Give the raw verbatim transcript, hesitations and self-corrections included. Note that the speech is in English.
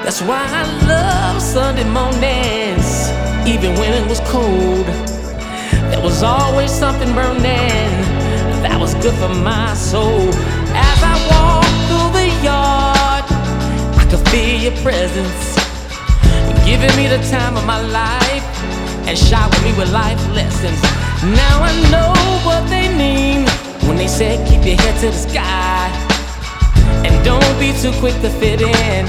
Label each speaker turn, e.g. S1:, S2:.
S1: That's why I love Sunday mornings, even when it was cold. There was always something burning that was good for my soul. As I walked through the yard, I could feel your presence, giving me the time of my life and showering me with life lessons. Now I know what they mean when they say keep your head to the sky and don't be too quick to fit in.